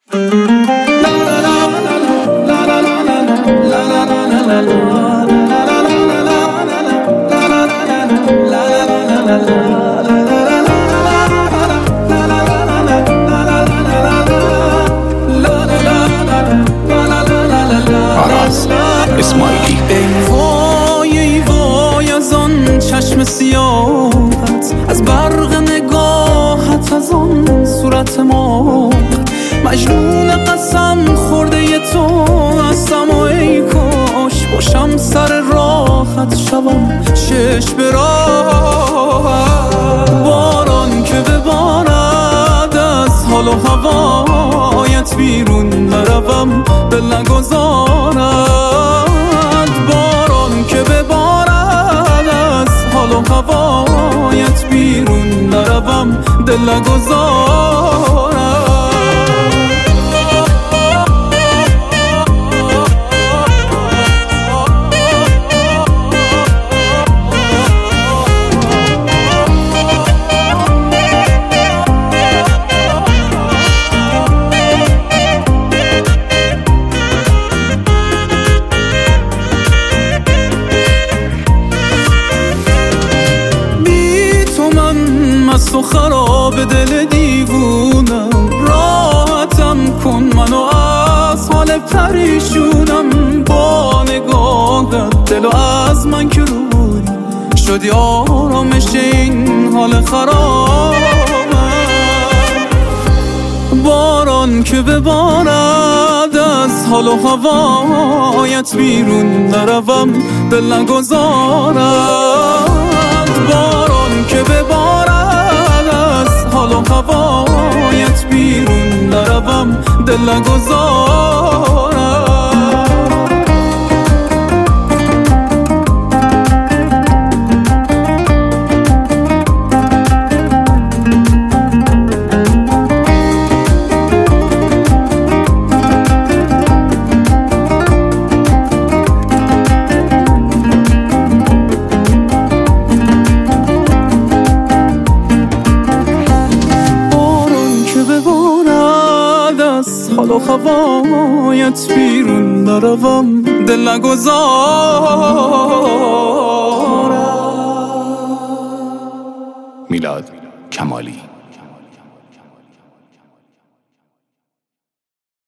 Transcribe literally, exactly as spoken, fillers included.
اسماعیلی. ای وای ای وای از آن چشم سیاهت، از برق نگاهت، از آن صورت ما، مجنون قسم خورده ی تو هستم و ای کاش باشم سر راحت شوم شش به راحت. باران که ببارد از حال و هوایت بیرون نروم دل نگذارد. باران که ببارد از حال و هوایت بیرون نروم دل نگذارد. مست و خراب دل دیوونم، راحتم کن منو از حال پریشونم. با نگاهت دلو از من که روی شدی آرامش این حال خرابم. باران که ببارد از حال و هوایت بیرون نروم دل نگذارد. باران که ببارد از حال و هوایت بیرون نروم دل نگذارد. حال و هوایت بیرون نروم دل نگذارم. میلاد کمالی.